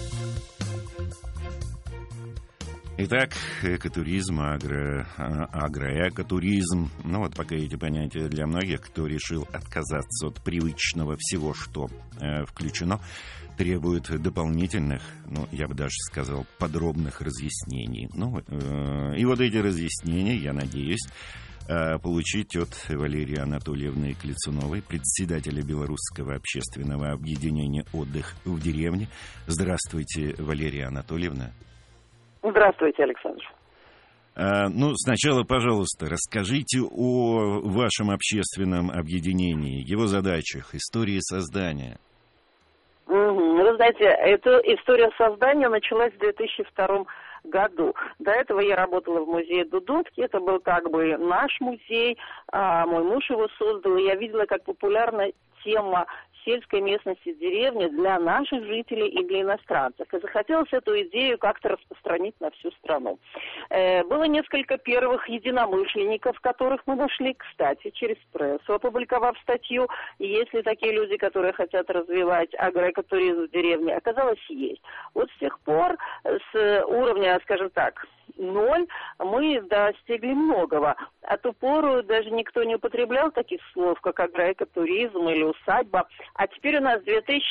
Итак, экотуризм, агроэкотуризм. Ну вот пока эти понятия для многих, кто решил отказаться от привычного всего, что включено, требует дополнительных, я бы даже сказал, подробных разъяснений. И вот эти разъяснения, я надеюсь, получить от Валерии Анатольевны Клецуновой, председателя Белорусского общественного объединения «Отдых в деревне». Здравствуйте, Валерия Анатольевна. Здравствуйте, Александр. Сначала, пожалуйста, расскажите о вашем общественном объединении, его задачах, истории создания. Вы знаете, эта история создания началась в 2002 году. До этого я работала в музее Дудунский. Это был как бы наш музей. Мой муж его создал. И я видела, как популярна тема сельской местности деревни для наших жителей и для иностранцев. И захотелось эту идею как-то распространить на всю страну. Было несколько первых единомышленников, которых мы нашли, кстати, через прессу, опубликовав статью. И есть ли такие люди, которые хотят развивать агроэкотуризм в деревне? Оказалось, есть. Вот с тех пор с уровня, скажем так, 0 мы достигли многого. А ту пору даже никто не употреблял таких слов, как агроэкотуризм или усадьба. А теперь у нас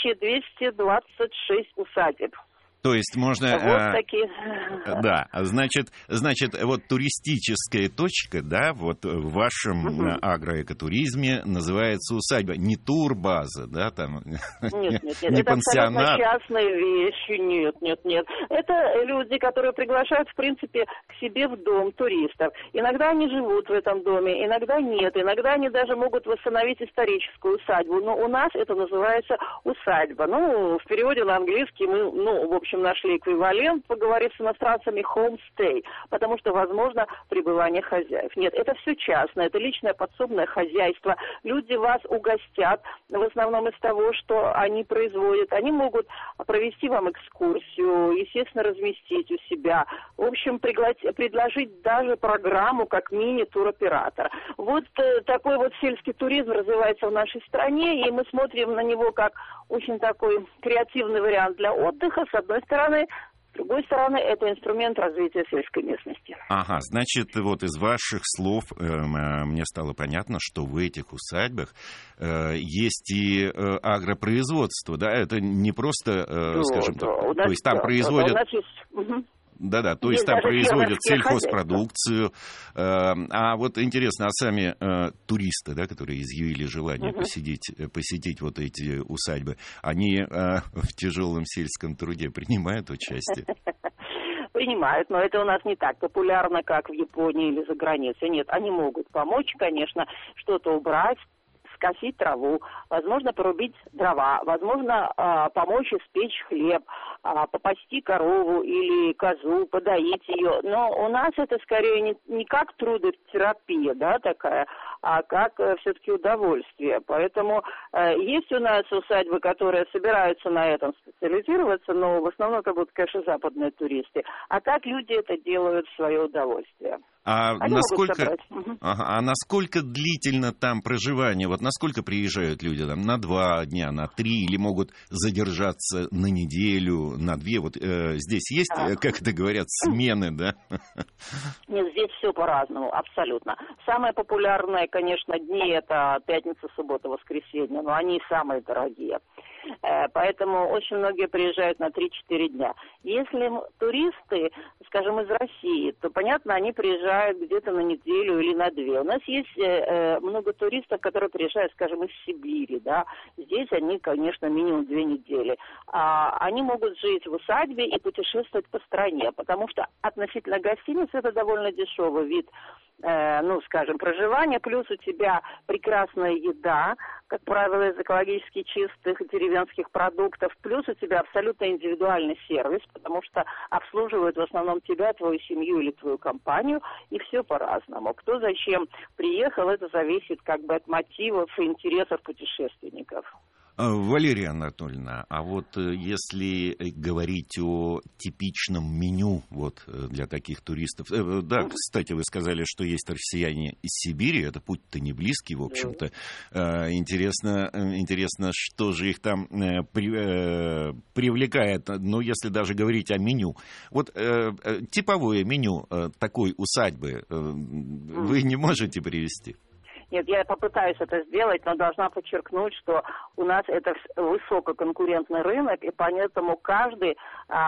2226 усадеб. То есть можно... Вот такие... Да, значит, вот туристическая точка, да, вот в вашем агроэкотуризме называется усадьба. Не турбаза, да, там, нет, не это пансионат. абсолютно частные вещи, нет. Это люди, которые приглашают, в принципе, к себе в дом туристов. Иногда они живут в этом доме, иногда нет. Иногда они даже могут восстановить историческую усадьбу. Но у нас это называется усадьба. В переводе на английский мы, в общем, нашли эквивалент, поговорив с иностранцами, homestay, потому что возможно пребывание хозяев. Нет, это все частное, это личное подсобное хозяйство. Люди вас угостят в основном из того, что они производят. Они могут провести вам экскурсию, естественно, разместить у себя. В общем, предложить даже программу как мини-туроператор. Вот такой вот сельский туризм развивается в нашей стране, и мы смотрим на него как очень такой креативный вариант для отдыха, с одной стороны. С другой стороны, это инструмент развития сельской местности. Ага, значит, вот из ваших слов мне стало понятно, что в этих усадьбах есть и агропроизводство, да? Это не просто, скажем так, то есть там производят... У нас есть... Да, то есть там производят сельхозпродукцию. А вот интересно, а сами туристы, да, которые изъявили желание посетить вот эти усадьбы, они в тяжелом сельском труде принимают участие? Принимают, но это у нас не так популярно, как в Японии или за границей. Нет, они могут помочь, конечно, что-то убрать, скосить траву, возможно, порубить дрова, возможно, помочь испечь хлеб, попасти корову или козу, подоить ее. Но у нас это скорее не как трудотерапия, да, такая, а как все-таки удовольствие. Поэтому есть у нас усадьбы, которые собираются на этом специализироваться, но в основном как будто, конечно, западные туристы. А так люди это делают в свое удовольствие. А насколько длительно там проживание? Вот насколько приезжают люди там на 2 дня, на 3, или могут задержаться на неделю, на 2? Вот здесь есть, как это говорят, смены, да? Нет, здесь все по-разному, абсолютно. Самые популярные, конечно, дни это пятница, суббота, воскресенье, но они самые дорогие. Поэтому очень многие приезжают на 3-4 дня. Если туристы, скажем, из России, то, понятно, они приезжают где-то на неделю или на 2. У нас есть много туристов, которые приезжают, скажем, из Сибири, да. Здесь они, конечно, минимум 2 недели. Они могут жить в усадьбе и путешествовать по стране, потому что относительно гостиниц это довольно дешевый вид, скажем, проживания, плюс у тебя прекрасная еда, как правило, из экологически чистых деревенских продуктов, плюс у тебя абсолютно индивидуальный сервис, потому что обслуживают в основном тебя, твою семью или твою компанию, и все по-разному. Кто зачем приехал, это зависит как бы от мотивов и интересов путешественников. Валерия Анатольевна, а вот если говорить о типичном меню вот для таких туристов, да, кстати, вы сказали, что есть россияне из Сибири, это путь-то не близкий, в общем-то. Интересно, что же их там привлекает, ну, если даже говорить о меню. Вот типовое меню такой усадьбы вы не можете привести? Нет, я попытаюсь это сделать, но должна подчеркнуть, что у нас это высококонкурентный рынок, и поэтому каждый,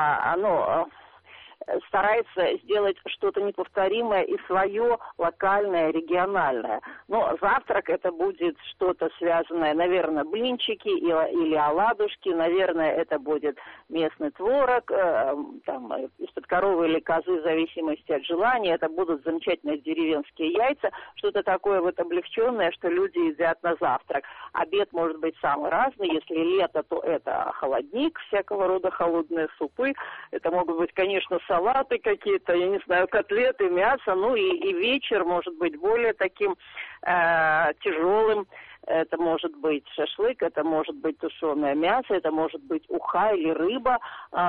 старается сделать что-то неповторимое и свое локальное, региональное. Но завтрак это будет что-то связанное, наверное, блинчики или оладушки, наверное, это будет местный творог, там, из-под коровы или козы, в зависимости от желания. Это будут замечательные деревенские яйца, что-то такое вот облегченное, что люди едят на завтрак. Обед может быть самый разный. Если лето, то это холодник, всякого рода холодные супы. Это могут быть, конечно, салаты какие-то, я не знаю, котлеты, мясо, ну и вечер может быть более таким тяжелым. Это может быть шашлык, это может быть тушеное мясо, это может быть уха или рыба,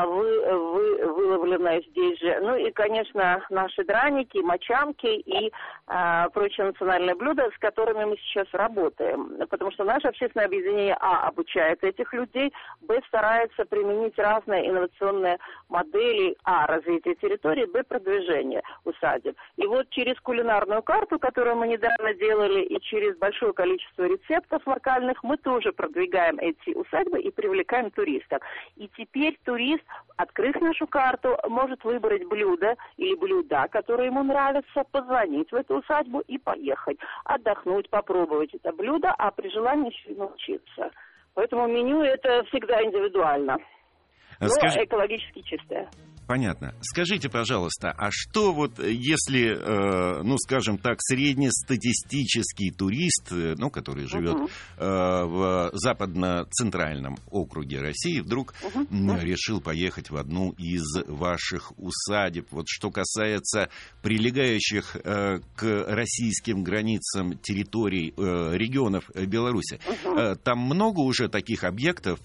выловленная здесь же. Ну и, конечно, наши драники, мочамки и прочие национальные блюда, с которыми мы сейчас работаем. Потому что наше общественное объединение, обучает этих людей, старается применить разные инновационные модели, развития территории, продвижения усадеб. И вот через кулинарную карту, которую мы недавно делали, и через большое количество рецептов локальных, мы тоже продвигаем эти усадьбы и привлекаем туристов. И теперь турист, открыв нашу карту, может выбрать блюдо или блюда, которые ему нравятся, позвонить в эту усадьбу и поехать, отдохнуть, попробовать это блюдо, а при желании еще и научиться. Поэтому меню это всегда индивидуально, но экологически чистое. Понятно. Скажите, пожалуйста, а что вот если, ну, скажем так, среднестатистический турист, ну, который живет в западно-центральном округе России, вдруг решил поехать в одну из ваших усадеб? Вот что касается прилегающих к российским границам территорий, регионов Беларуси, там много уже таких объектов,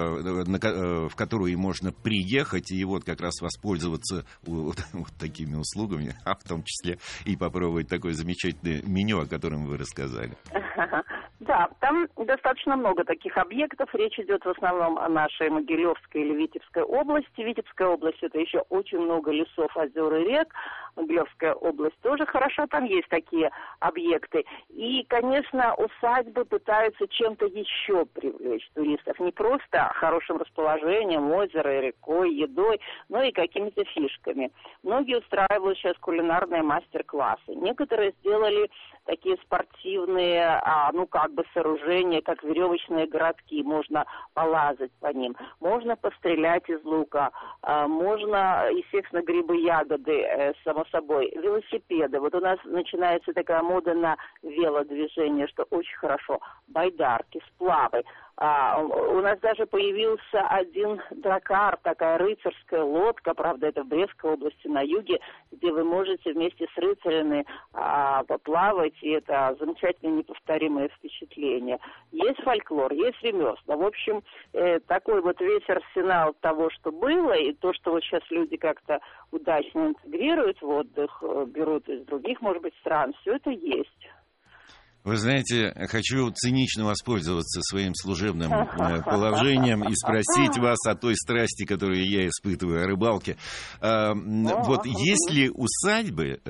в которые можно приехать и вот как раз воспользоваться вот такими услугами, а в том числе и попробовать такое замечательное меню, о котором вы рассказали. Да, там достаточно много таких объектов. Речь идет в основном о нашей Могилевской или Витебской области. Витебская область — это еще очень много лесов, озер и рек. Могилевская область тоже хороша, там есть такие объекты. И, конечно, усадьбы пытаются чем-то еще привлечь туристов. Не просто хорошим расположением, озером, рекой, едой, но и какими-то фишками. Многие устраивают сейчас кулинарные мастер-классы. Некоторые сделали такие спортивные, сооружения, как веревочные городки. Можно полазать по ним, можно пострелять из лука, можно, естественно, грибы, ягоды, само собой, велосипеды. Вот у нас начинается такая мода на велодвижение, что очень хорошо. Байдарки, сплавы. У нас даже появился один дракар, такая рыцарская лодка, правда, это в Брестской области на юге, где вы можете вместе с рыцарями поплавать, и это замечательное неповторимое впечатление. Есть фольклор, есть ремесла. В общем, такой вот весь арсенал того, что было, и то, что вот сейчас люди как-то удачно интегрируют в отдых, берут из других, может быть, стран, все это есть. Вы знаете, хочу цинично воспользоваться своим служебным положением и спросить вас о той страсти, которую я испытываю, о рыбалке. Вот есть ли усадьбы,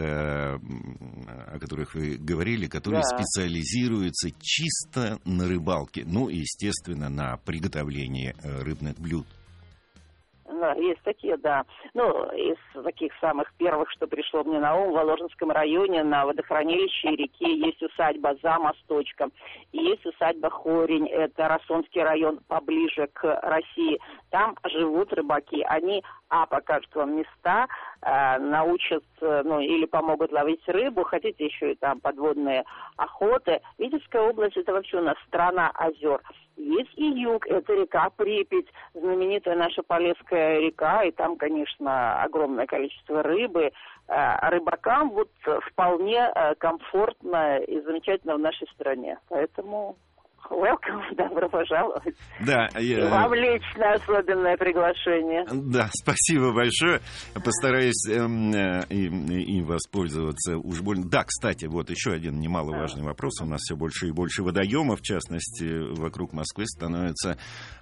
о которых вы говорили, которые специализируются чисто на рыбалке, ну и, естественно, на приготовлении рыбных блюд? Да, есть такие, да. Ну, из таких самых первых, что пришло мне на ум, в Воложенском районе на водохранилище и реке есть усадьба «За мосточком». И есть усадьба «Хорень», это Рассонский район, поближе к России. Там живут рыбаки. Они, покажут вам места, научат, или помогут ловить рыбу. Хотите еще и там подводные охоты. Витебская область — это вообще у нас страна озер. Есть и юг, это река Припять, знаменитая наша Полесская река, и там, конечно, огромное количество рыбы. Рыбакам вот вполне комфортно и замечательно в нашей стране. Поэтому Welcome, добро пожаловать. Да, вам лично особенное приглашение. Да, спасибо большое. Постараюсь им воспользоваться уж больно. Да, кстати, вот еще один немаловажный вопрос. У нас все больше и больше водоемов, в частности, вокруг Москвы становятся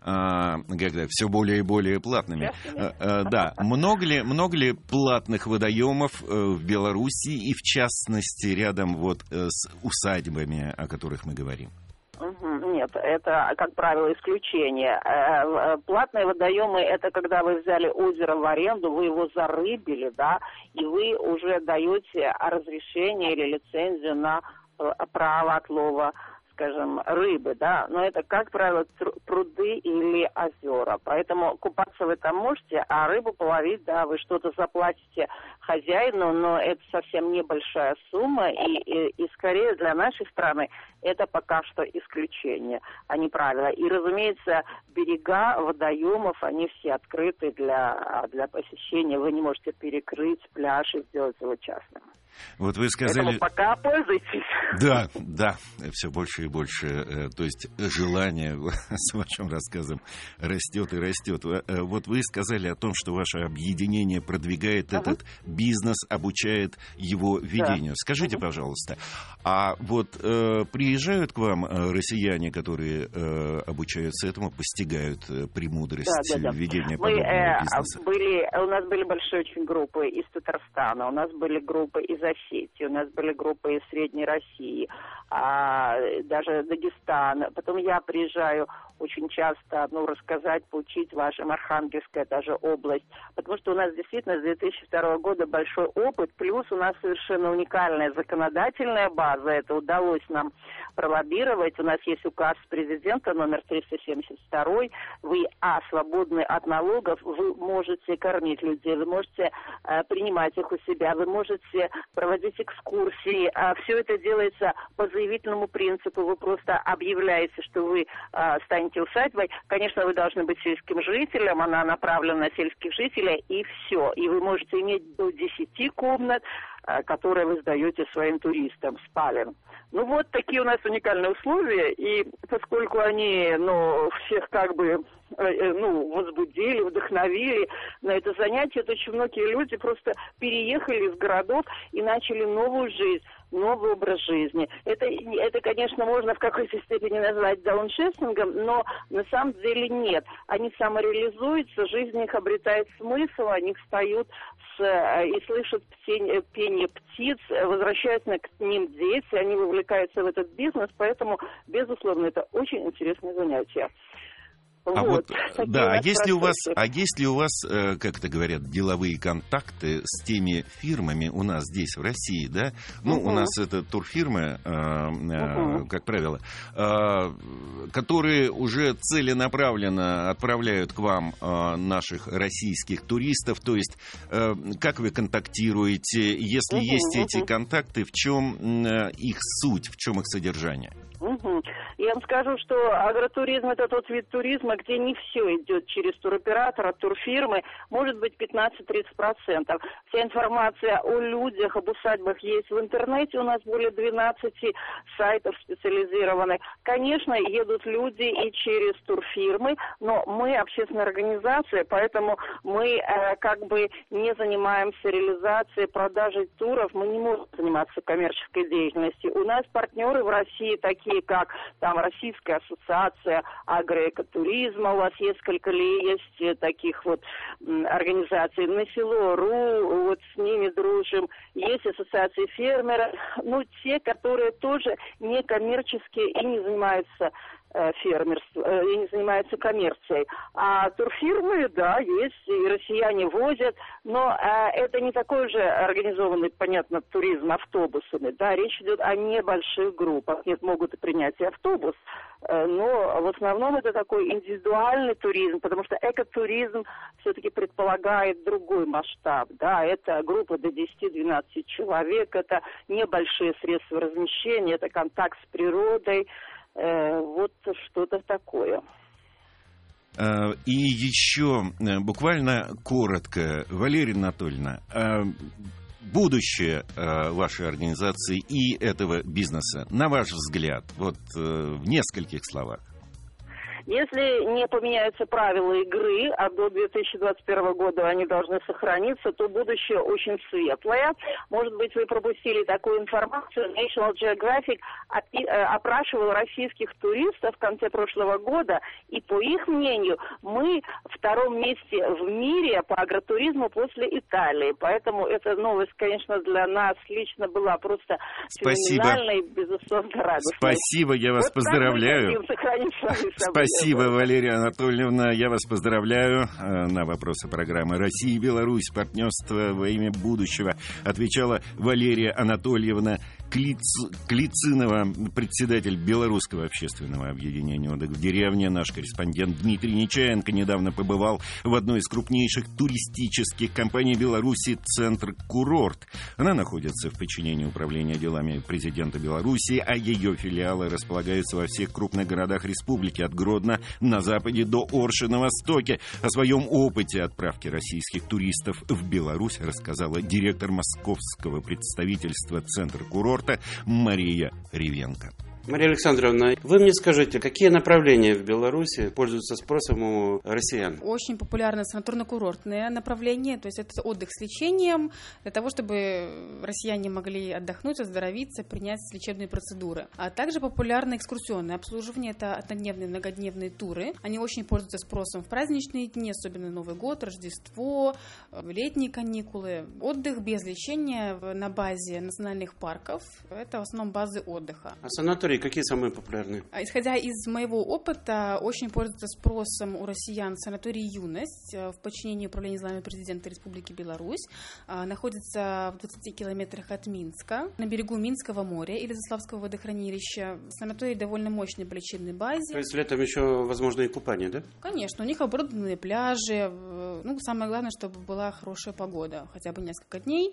все более и более платными. Да, много ли платных водоемов в Беларуси и, в частности, рядом вот с усадьбами, о которых мы говорим? Нет, это, как правило, исключение. Платные водоемы — это когда вы взяли озеро в аренду, вы его зарыбили, да, и вы уже даете разрешение или лицензию на право отлова, скажем, рыбы, да, но это, как правило, пруды или озера. Поэтому купаться вы там можете, а рыбу половить, да, вы что-то заплатите хозяину, но это совсем небольшая сумма, и скорее для нашей страны это пока что исключение, а не правило. И, разумеется, берега водоемов, они все открыты для посещения. Вы не можете перекрыть пляж и сделать его частным. Вот вы сказали... Поэтому пока пользуйтесь. Да, все больше и больше. То есть желание с вашим рассказом растет и растет. Вот вы сказали о том, что ваше объединение продвигает этот бизнес, обучает его ведению. Да. Скажите, пожалуйста, а вот приезжают к вам россияне, которые обучаются этому, постигают премудрость ведения подобного бизнеса? У нас были большие очень группы из Татарстана, у нас были группы из Осетии, у нас были группы из Средней России, даже Дагестана. Потом я приезжаю очень часто, рассказать, поучить вашим Архангельская даже область, потому что у нас действительно с 2002 года большой опыт, плюс у нас совершенно уникальная законодательная база, это удалось нам пролоббировать. У нас есть указ президента номер 372, вы, свободны от налогов, вы можете кормить людей, вы можете принимать их у себя, вы можете проводить экскурсии, все это делается по заявительному принципу, вы просто объявляете, что вы станете усадьбой. Конечно, вы должны быть сельским жителем, она направлена на сельских жителей, и все. И вы можете иметь до 10 комнат, которые вы сдаете своим туристам, спален. Вот такие у нас уникальные условия, и поскольку они, всех возбудили, вдохновили на это занятие, то очень многие люди просто переехали из городов и начали новую жизнь, новый образ жизни. Это, конечно, можно в какой-то степени назвать дауншифтингом, но на самом деле нет. Они самореализуются, жизнь их обретает смысл, они встают и слышат пение птиц, возвращаются к ним дети, они вовлекаются в этот бизнес, поэтому, безусловно, это очень интересное занятие. Если у вас, как это говорят, деловые контакты с теми фирмами у нас здесь, в России, да? У нас это турфирмы, как правило, которые уже целенаправленно отправляют к вам наших российских туристов. То есть, как вы контактируете? Если есть эти контакты, в чем их суть, в чем их содержание? Я вам скажу, что агротуризм — это тот вид туризма, где не все идет через туроператора, турфирмы, может быть 15-30%. Вся информация о людях, об усадьбах есть в интернете, у нас более 12 сайтов специализированных. Конечно, едут люди и через турфирмы, но мы общественная организация, поэтому мы не занимаемся реализацией, продажей туров, мы не можем заниматься коммерческой деятельностью. У нас партнеры в России такие, как Российская ассоциация агроэкотуризма, у вас несколько есть таких организаций, на село.ру, с ними дружим, есть ассоциации фермеров, те, которые тоже не коммерческие и не занимаются фермерством, и не занимаются коммерцией. А турфирмы, да, есть, и россияне возят, но это не такой же организованный, понятно, туризм автобусами, да, речь идет о небольших группах, нет, могут и принять и автобус, но в основном это такой индивидуальный туризм, потому что экотуризм все-таки предполагает другой масштаб, да, это группа до 10-12 человек, это небольшие средства размещения, это контакт с природой, что-то такое. И еще буквально коротко, Валерия Анатольевна, будущее вашей организации и этого бизнеса, на ваш взгляд, вот в нескольких словах? Если не поменяются правила игры, а до 2021 года они должны сохраниться, то будущее очень светлое. Может быть, вы пропустили такую информацию. National Geographic опрашивал российских туристов в конце прошлого года, и по их мнению, мы в втором месте в мире по агротуризму после Италии. Поэтому эта новость, конечно, для нас лично была просто феноменальной, безусловно, радостной. Спасибо, я вас поздравляю. Спасибо, Валерия Анатольевна, я вас поздравляю. На вопросы программы «Россия и Беларусь. Партнерство во имя будущего» отвечала Валерия Анатольевна Клицинова, председатель Белорусского общественного объединения «Отдых в деревне». Наш корреспондент Дмитрий Нечаенко недавно побывал в одной из крупнейших туристических компаний Беларуси «Центр Курорт». Она находится в подчинении Управления делами президента Беларуси, а ее филиалы располагаются во всех крупных городах республики, от Гродно на западе до Орши на востоке. О своем опыте отправки российских туристов в Беларусь рассказала директор московского представительства «Центр Курорт» Мария Ревенко. Мария Александровна, вы мне скажите, какие направления в Беларуси пользуются спросом у россиян? Очень популярны санаторно-курортные направления, то есть это отдых с лечением, для того, чтобы россияне могли отдохнуть, оздоровиться, принять лечебные процедуры. А также популярны экскурсионные обслуживания, это однодневные, многодневные туры. Они очень пользуются спросом в праздничные дни, особенно Новый год, Рождество, летние каникулы. Отдых без лечения на базе национальных парков – это в основном базы отдыха. А санатории какие самые популярные? Исходя из моего опыта, очень пользуется спросом у россиян санаторий «Юность» в подчинении Управления делами президента Республики Беларусь. Находится в 20 километрах от Минска, на берегу Минского моря или Заславского водохранилища. Санаторий довольно мощный по лечебной базе. То есть летом еще возможно и купание, да? Конечно, у них оборудованные пляжи. Самое главное, чтобы была хорошая погода, хотя бы несколько дней,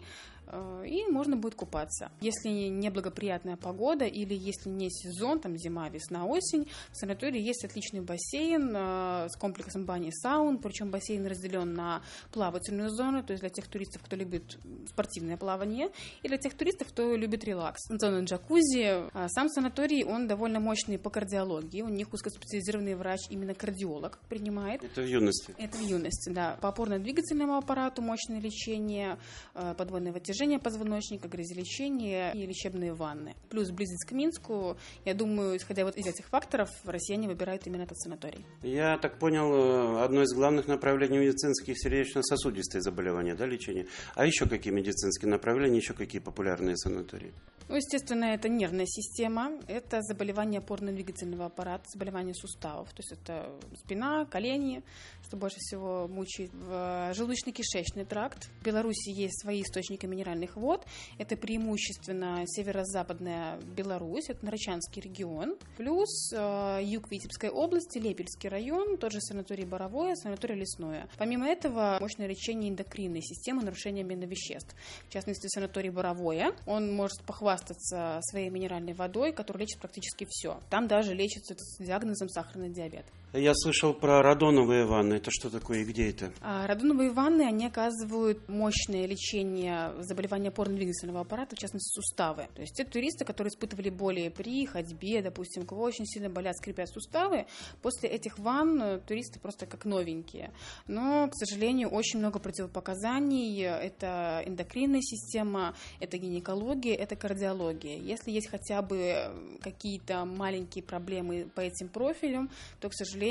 и можно будет купаться. Если неблагоприятная погода или если не сезон, там зима, весна, осень, в санатории есть отличный бассейн с комплексом бани и саун, причем бассейн разделен на плавательную зону, то есть для тех туристов, кто любит спортивное плавание, и для тех туристов, кто любит релакс. Зона джакузи. Сам санаторий, он довольно мощный по кардиологии, у них узкоспециализированный врач, именно кардиолог принимает. Это в «Юности»? Это в «Юности», да. По опорно-двигательному аппарату мощное лечение, подводное вытяжение позвоночника, грязелечение и лечебные ванны. Плюс близость к Минску, я думаю, исходя вот из этих факторов, россияне выбирают именно этот санаторий. Я так понял, одно из главных направлений медицинских сердечно-сосудистые заболевания, да, лечение. А еще какие медицинские направления, еще какие популярные санатории? Естественно, это нервная система, это заболевания опорно-двигательного аппарата, заболевания суставов, то есть это спина, колени, что больше всего мучает, желудочно-кишечный тракт. В Беларуси есть свои источники минеральных вод, это преимущественно северо-западная Беларусь, это Нарочанский регион, плюс юг Витебской области, Лепельский район, тот же санаторий Боровое, санаторий Лесное. Помимо этого, мощное лечение эндокринной системы, нарушение обмена веществ. В частности, санаторий Боровое, он может похвастаться своей минеральной водой, которая лечит практически все. Там даже лечится с диагнозом сахарный диабет. Я слышал про радоновые ванны. Это что такое и где это? Радоновые ванны, они оказывают мощное лечение заболевания опорно-двигательного аппарата, в частности, суставы. То есть те туристы, которые испытывали боли при ходьбе, допустим, у кого очень сильно болят, скрипят суставы, после этих ванн туристы просто как новенькие. Но, к сожалению, очень много противопоказаний. Это эндокринная система, это гинекология, это кардиология. Если есть хотя бы какие-то маленькие проблемы по этим профилям, то, к сожалению,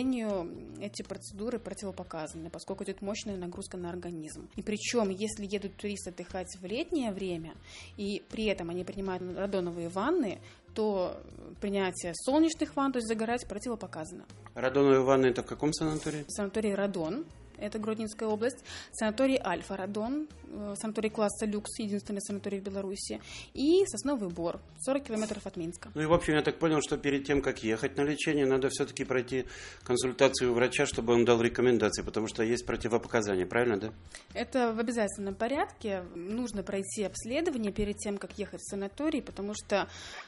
эти процедуры противопоказаны, поскольку идет мощная нагрузка на организм. И причем, если едут туристы отдыхать в летнее время, и при этом они принимают радоновые ванны, то принятие солнечных ванн, то есть загорать, противопоказано. Радоновые ванны это в каком санатории? Санаторий «Радон». Это Гродненская область, санаторий «Альфа-Радон», санаторий класса «Люкс», единственный санаторий в Беларуси, и Сосновый Бор, 40 километров от Минска. Ну и в общем, я так понял, что перед тем, как ехать на лечение, надо все-таки пройти консультацию у врача, чтобы он дал рекомендации, потому что есть противопоказания, правильно, да? Это в обязательном порядке. Нужно пройти обследование перед тем, как ехать в санаторий, потому что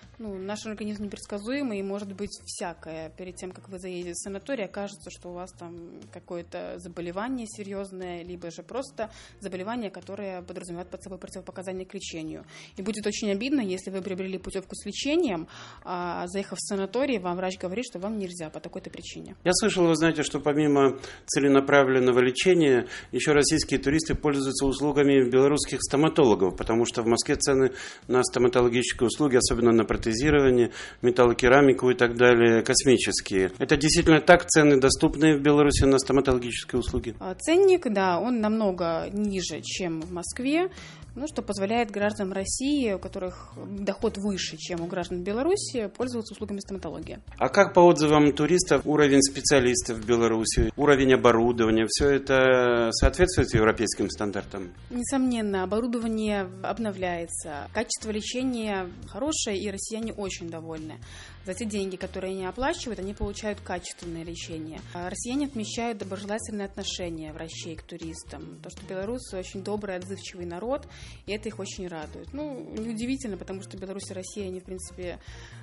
наш организм непредсказуемый, и может быть всякое. Перед тем, как вы заедете в санаторий, окажется, что у вас там какое-то заболевание, заболевание серьезное, либо же просто заболевание, которое подразумевает под собой противопоказания к лечению. И будет очень обидно, если вы приобрели путевку с лечением, а заехав в санаторий, вам врач говорит, что вам нельзя по такой-то причине. Я слышал, вы знаете, что помимо целенаправленного лечения, еще российские туристы пользуются услугами белорусских стоматологов, потому что в Москве цены на стоматологические услуги, особенно на протезирование, металлокерамику и так далее, космические. Это действительно так? Цены доступны в Беларуси на стоматологические услуги? Ценник, да, он намного ниже, чем в Москве, что позволяет гражданам России, у которых доход выше, чем у граждан Беларуси, пользоваться услугами стоматологии. А как по отзывам туристов уровень специалистов в Беларуси, уровень оборудования, все это соответствует европейским стандартам? Несомненно, оборудование обновляется, качество лечения хорошее, и россияне очень довольны. За те деньги, которые они оплачивают, они получают качественное лечение. Россияне отмечают доброжелательное отношение врачей к туристам. То, что белорусы очень добрый, отзывчивый народ, и это их очень радует. Неудивительно, потому что Беларусь и Россия, они, в принципе,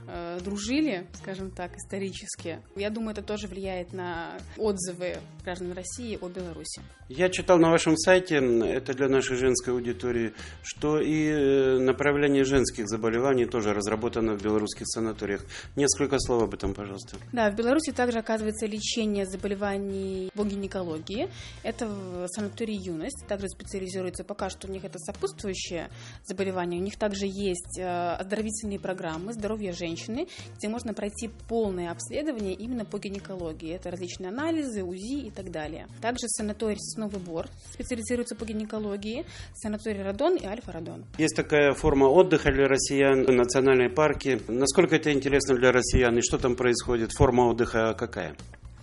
дружили, скажем так, исторически. Я думаю, это тоже влияет на отзывы граждан России о Беларуси. Я читал на вашем сайте, это для нашей женской аудитории, что и направление женских заболеваний тоже разработано в белорусских санаториях. Несколько слов об этом, пожалуйста. Да, в Беларуси также оказывается лечение заболеваний по гинекологии. Это в санатории «Юность». Также специализируется, пока что у них это сопутствующее заболевание. У них также есть оздоровительные программы «Здоровье женщины», где можно пройти полное обследование именно по гинекологии. Это различные анализы, УЗИ и так далее. Также санаторий «Сосновый Бор» специализируется по гинекологии, санаторий «Радон» и «Альфа-Радон». Есть такая форма отдыха для россиян, национальные парки. Насколько это интересно для россиян и что там происходит? Форма отдыха какая?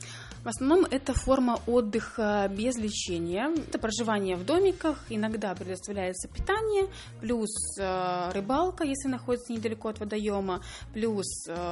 В основном это форма отдыха без лечения. Это проживание в домиках, иногда предоставляется питание, плюс рыбалка, если находится недалеко от водоема, плюс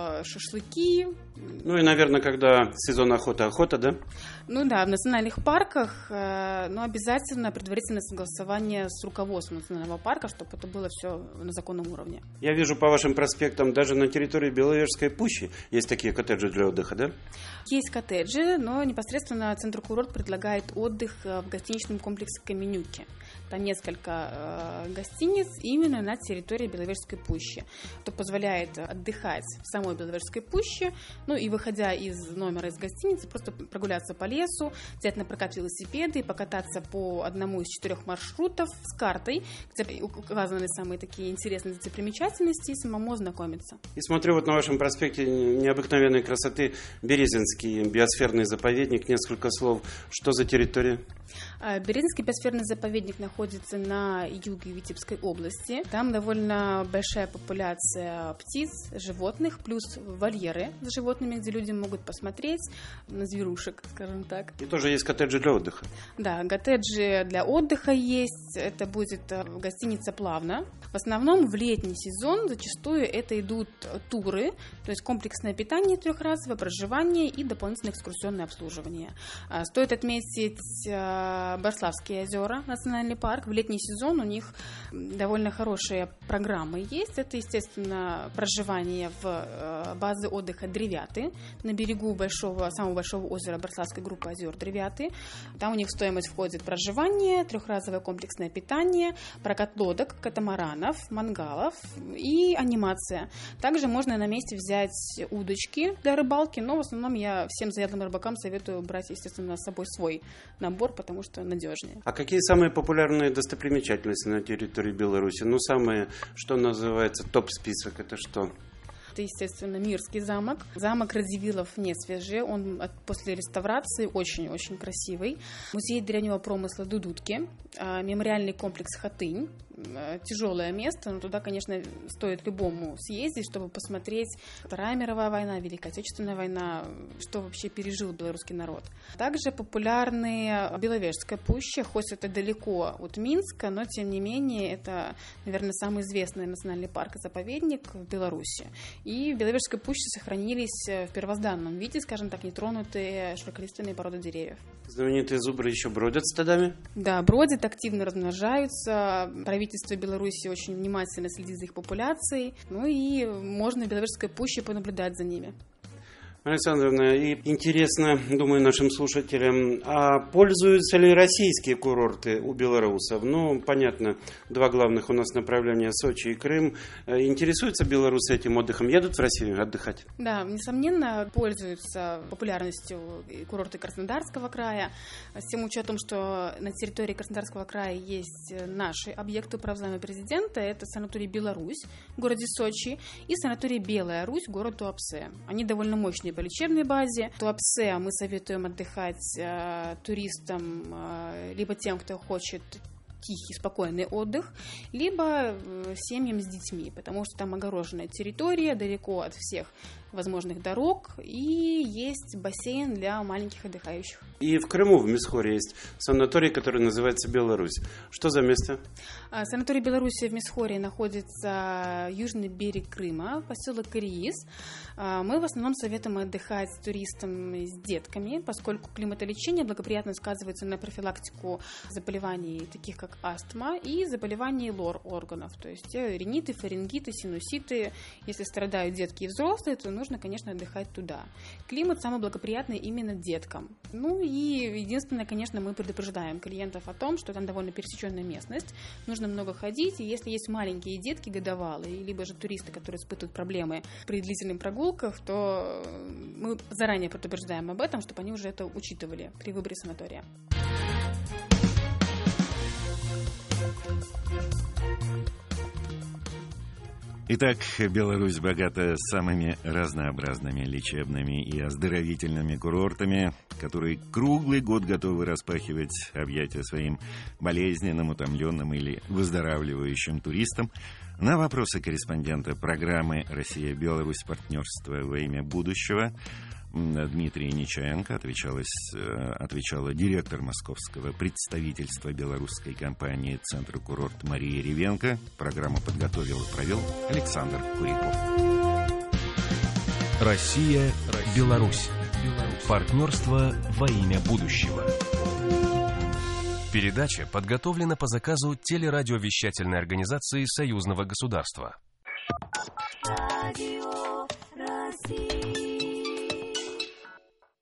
шашлыки. И, наверное, когда сезон охота, да? Да, в национальных парках, но обязательно предварительное согласование с руководством национального парка, чтобы это было все на законном уровне. Я вижу по вашим проспектам, даже на территории Беловежской пущи есть такие коттеджи для отдыха, да? Есть коттеджи, но непосредственно центр-курорт предлагает отдых в гостиничном комплексе «Каменюки». Там несколько гостиниц именно на территории Беловежской пущи, что позволяет отдыхать в самой Беловежской пуще, и выходя из номера из гостиницы, просто прогуляться по лесу, взять на прокат велосипеды и покататься по одному из 4 маршрутов с картой, где указаны самые такие интересные достопримечательности, и самому ознакомиться. И смотрю, на вашем проспекте необыкновенной красоты Березинский биосферный заповедник. Несколько слов. Что за территория? Березинский биосферный заповедник находится на юге Витебской области. Там довольно большая популяция птиц, животных, плюс вольеры с животными, где люди могут посмотреть на зверушек, скажем так. И тоже есть коттеджи для отдыха? Да, коттеджи для отдыха есть. Это будет гостиница «Плавно». В основном в летний сезон зачастую это идут туры, то есть комплексное питание трехразовое, проживание и дополнительное экскурсионное обслуживание. Стоит отметить Барславские озера, национальный парк. В летний сезон у них довольно хорошие программы есть. Это, естественно, проживание в базе отдыха «Древяты» на берегу самого большого озера Барславской группы озер «Древяты». Там у них в стоимость входит проживание, трехразовое комплексное питание, прокат лодок, катамаранов, мангалов и анимация. Также можно на месте взять удочки для рыбалки, но в основном я всем заядлым рыбакам советую брать, естественно, с собой свой набор, потому что надежнее. А какие самые популярные достопримечательности на территории Беларуси? Самые, что называется, топ-список, это что? Это, естественно, Мирский замок. Замок Радзивиллов не свежий, он после реставрации очень-очень красивый. Музей древнего промысла Дудутки, мемориальный комплекс Хатынь. Тяжелое место, но туда, конечно, стоит любому съездить, чтобы посмотреть Вторая мировая война, Великая Отечественная война, что вообще пережил белорусский народ. Также популярны Беловежская пуща, хоть это далеко от Минска, но тем не менее это, наверное, самый известный национальный парк и заповедник в Беларуси. И в Беловежской пуще сохранились в первозданном виде, скажем так, нетронутые широколиственные породы деревьев. Знаменитые зубры еще бродят стадами? Да, бродят, активно размножаются. Правительство Беларуси очень внимательно следит за их популяцией. И можно в Беловежской пуще понаблюдать за ними. Александровна, и интересно, думаю, нашим слушателям, а пользуются ли российские курорты у белорусов? Ну, понятно, два главных у нас направления — Сочи и Крым. Интересуются белорусы этим отдыхом? Едут в Россию отдыхать? Да, несомненно, пользуются популярностью курорты Краснодарского края. С тем учетом, что на территории Краснодарского края есть наши объекты управляемого президента. Это санаторий «Беларусь» в городе Сочи и санаторий «Белая Русь» город Туапсе. Они довольно мощные по лечебной базе. В Туапсе мы советуем отдыхать туристам, либо тем, кто хочет тихий, спокойный отдых, либо семьям с детьми, потому что там огороженная территория, далеко от всех возможных дорог, и есть бассейн для маленьких отдыхающих. И в Крыму, в Мисхоре, есть санаторий, который называется «Беларусь». Что за место? Санаторий «Беларусь» в Мисхоре находится южный берег Крыма, поселок Кириис. Мы в основном советуем отдыхать туристам с детками, поскольку климатолечение благоприятно сказывается на профилактику заболеваний, таких как астма и заболеваний лор-органов, то есть риниты, фарингиты, синуситы. Если страдают детки и взрослые, то нужно, конечно, отдыхать туда. Климат самый благоприятный именно деткам. Ну и единственное, конечно, мы предупреждаем клиентов о том, что там довольно пересеченная местность, нужно много ходить, и если есть маленькие детки годовалые, либо же туристы, которые испытывают проблемы при длительных прогулках, то мы заранее предупреждаем об этом, чтобы они уже это учитывали при выборе санатория. Итак, Беларусь богата самыми разнообразными лечебными и оздоровительными курортами, которые круглый год готовы распахивать объятия своим болезненным, утомленным или выздоравливающим туристам. На вопросы корреспондента программы «Россия-Беларусь. Партнерство во имя будущего» Дмитрия Нечаенко отвечала директор московского представительства белорусской компании «Центр курорт» Мария Ревенко. Программу подготовил и провел Александр Куриков. Россия-Беларусь. Партнерство во имя будущего. Передача подготовлена по заказу телерадиовещательной организации Союзного государства. Радио Россия.